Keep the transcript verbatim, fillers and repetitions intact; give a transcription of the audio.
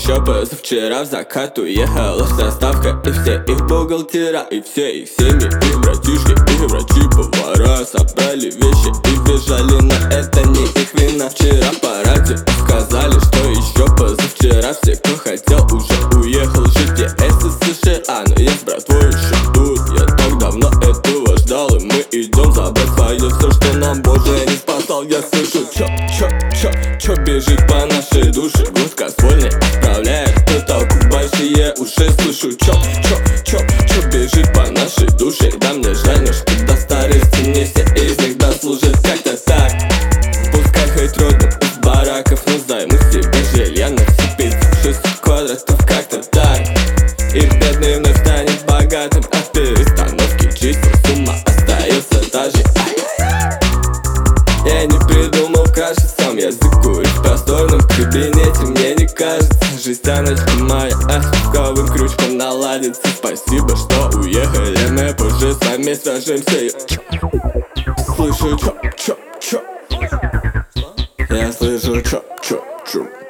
еще позавчера в закат уехала составка, и все их бухгалтера, и все их семьи, их братишки, их врачи, повара собрали вещи и бежали, но это не их вина. Вчера по радио сказали, что еще позавчера все, кто хотел, уже уехал жить в СССР. Но я с братвой еще тут, я так давно этого ждал, и мы идем забрать свое, все, что нам Боже не спасал. Я слышу, чё, чё, чё, чё бежит по нашей душе, гудка с вольной отправляет потолку большие уши. Слышу, чё, чё, чё, чё бежит по нашей душе. Да мне жаль, но что до старости не все из них дослужат как-то так. Пускай хоть родом из бараков, но займу себе жилья на все пятьдесят шесть квадратов, как-то так. И бедный вновь станет богатым от перестановки чисел, сумма остается та же. Я не придумал каши, сам я закурю в просторном кабинете. Мне не кажется, жестяночка моя осколковым крючком наладится. Спасибо, что уехали, мы позже с вами свяжемся. Слышу, чё, чё, чё. Я слышу, чё, чё, чё.